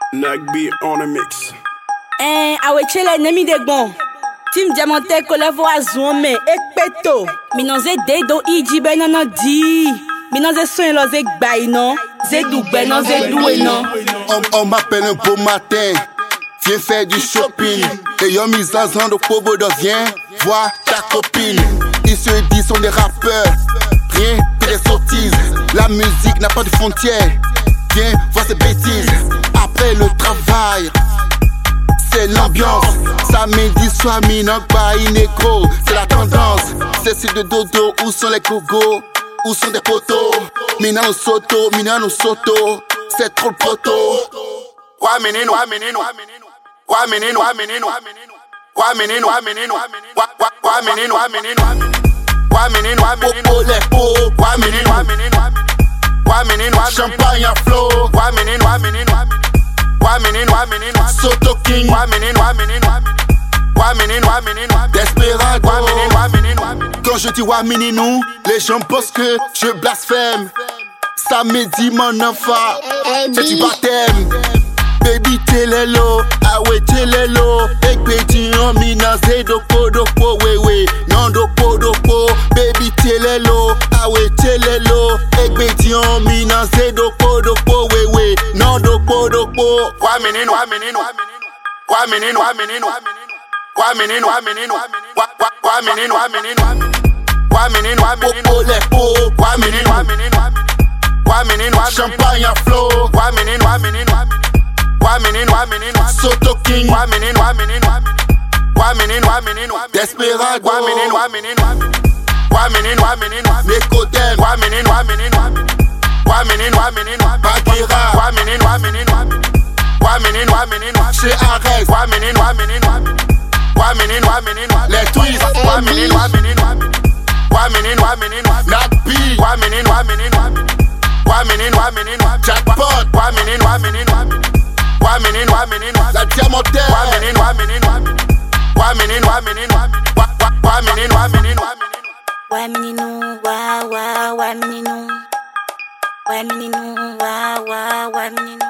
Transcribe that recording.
Nagby on the mix. Awechele nemi de bon. Tim diamante kolevo azuome ekpeto. Minonze dedo iji benano di. Minonze soin lo ze gbayi non. Ze dougbe non, ze doué non. On m'appelle un beau matin. Viens faire du shopping. Et y'a mis dans un de Kobodo, viens voir ta copine. Ils se disent sont des rappeurs. Rien que des sottises. La musique n'a pas de frontières. Viens voir ces bêtises. Après le travail, c'est l'ambiance. Samedi soir, Minogba, Inégro. C'est la tendance. C'est si de dodo. Où sont les cogos? Où sont des potos? Mina no soto, mina no soto. C'est trop le poteau. Wa menino, wa menino, wa menino. Wa menino, wa menino, wa menino. Wa menino, wa menino, wa menino. Wa menino, wa menino, wa menino. Wa menino, wa menino. Popo les pots. Wa menino, wa menino, wa menino. Wa menino, wa menino. Champagne à flot. Wa menino, wa menino, wa menino. Wa menino, wa menino. Soto King. Wa menino, wa menino, wa menino. Wa menino, wa menino. Desperado. Wa menino, wa menino, wa menino. Quand je dis wa menino, les gens pensent que je blasphème. Samedi mon enfant, c'est du baptême. Baby telelo, ah ouais telelo. Ek petit on mina ze doko doko we. Non doko. Baby telelo, ah ouais telelo. Ek petit on mina ze doko we. Non doko. Wa menino, wa menino, wa menino. Wa menino, wa menino, wa menino. Wa menino, wa menino, wa menino. Wa menino, wa menino, wa menino. Wa menino, wa menino. Popo les pots. Wa menino, wa menino, wa menino. Wa menino, wa menino. Champagne à flot. Wa menino, wa menino, wa menino. Wa menino, wa menino. Soto King. Wa menino, wa menino, wa menino. Wa menino, wa menino. Desperado. Wa menino, wa menino, wa menino. Wa menino, wa menino. Nicodème. Wa menino, wa menino, wa menino. Wa menino, wa menino. Baguera. Wa menino, wa menino, wa menino. Wa menino, wa menino. Chez Arès. Wa menino, wa menino, wa menino. Wa menino, wa menino. Les twists. Wa menino, wa menino, wa menino. Wa menino, wa menino. Nagby. Wa menino, wa menino, wa menino. Wa menino, wa menino. Jackpot. Wa menino, wa menino, wa menino. Wa menino, wa menino. La diamantaire. Wa menino, wa menino, wa menino. Wa menino, wa menino. Wa menino, wa menino. Wa menino, wa menino. Wa menino, wa menino.